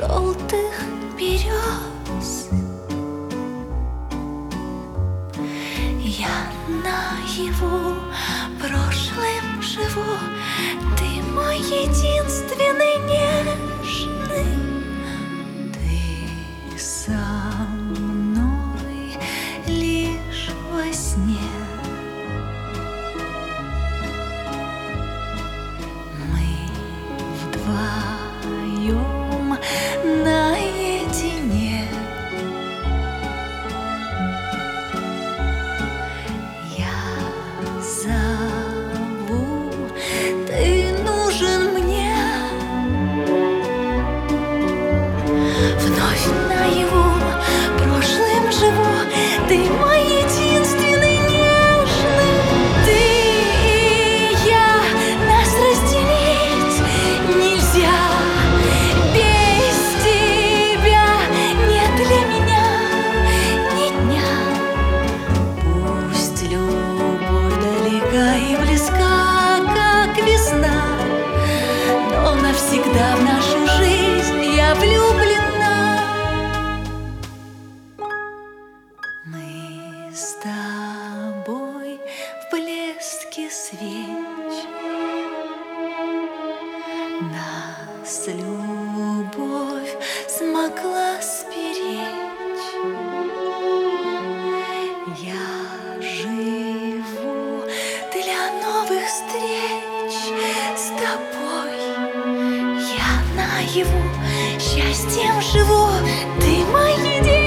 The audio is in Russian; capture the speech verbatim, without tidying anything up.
желтых берез. Я наяву прошлым живу, ты мой единственный нежный. Ты со мной лишь во сне. Мы вдвоем наедине. Я зову, ты нужен мне. Вновь наяву прошлым живу, ты мой единственный нежный. Ты и я, нас разделить нельзя. Без тебя нет для меня ни дня. Пусть любовь далека и близка, как весна, но навсегда в нашу жизнь я влюблена. Мы с тобой в блеске свеч, нас любовь смогла сберечь. Я живу для новых встреч с тобой. Я наяву счастьем живу, ты мой единственный.